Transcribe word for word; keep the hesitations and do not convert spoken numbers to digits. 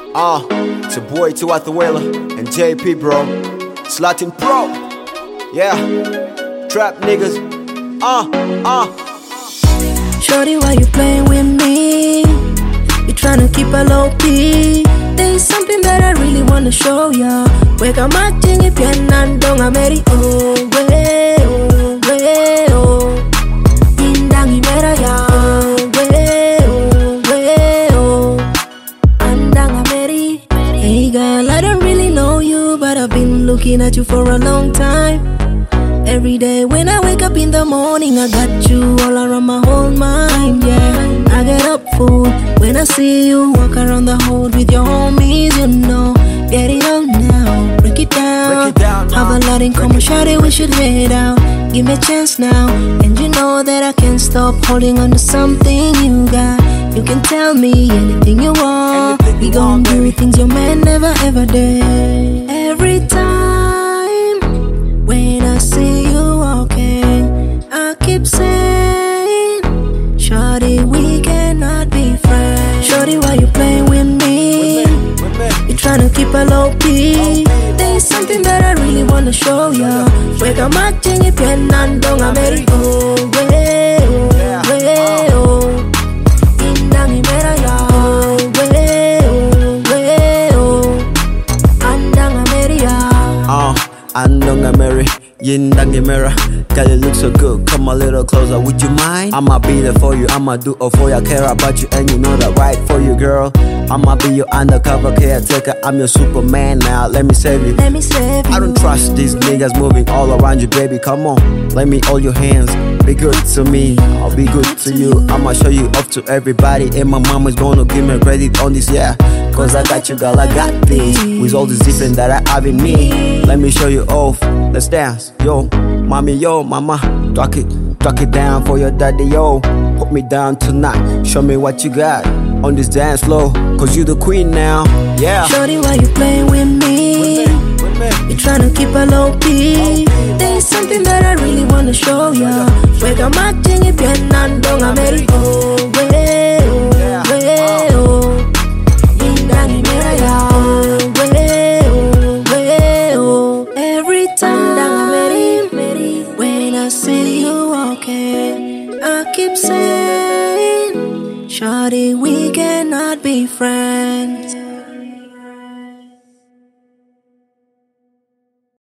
Uh, it's your boy Tiwatha and J P, bro. It's Latin Pro. Yeah. Trap niggas. Uh, uh. Shorty, why you playing with me? You tryna keep a low key. There's something that I really wanna show ya. Weka machingi pianandonga meri oh we oh we oh. Indangi mera ya oh we oh we oh. Andanga meri. Hey girl, I don't really know you, but I've been looking at you for a long time. Every day when I wake up in the morning, I got you all around my whole mind, yeah. I get up full when I see you walk around the hood with your homies, you know. Get it on now, break it down, break it down have a lot in common, shawty, we should head out. Give me a chance now, and you know that I can't stop holding on to something you got. You can tell me anything you want, anything we you gon' want, do baby. Things your man never ever did. Every time when I see you walking, I keep saying, shawty, we cannot be friends. Shawty, why you playing with me? You tryna keep a low key. There's something that I really wanna show ya. Weka machingi pianandonga meri oh we oh we oh. Indangi mera ya oh we oh we oh. Andanga meri ya. Uh, Andonga Mary, Yindangi Mera. Girl, you look so good, come a little closer, would you mind? I'ma be there for you, I'ma do all for you. I care about you and you know that right for you, girl. I'ma be your undercover caretaker, I'm your Superman now, let me save you. Let me save you. I don't trust these niggas moving all around you, baby, come on. Let me hold your hands, be good to me, I'll be good to you. I'ma show you off to everybody, and my mama's gonna give me credit on this, yeah. Cause I got you, girl, I got this. With all this different that I have in me, let me show you off, let's dance, yo. Mommy, yo, mama, talk it, talk it down for your daddy, yo. Put me down tonight, show me what you got on this dance floor, cause you the queen now, yeah. Shorty, why you playing with me? You tryna keep a low key. There's something that I really wanna show ya. Weka machingi pianandonga meri oh we oh we oh. Indangi mera ya oh we oh we oh. Every time when I see you walking, I keep saying, shawty, we cannot be friends.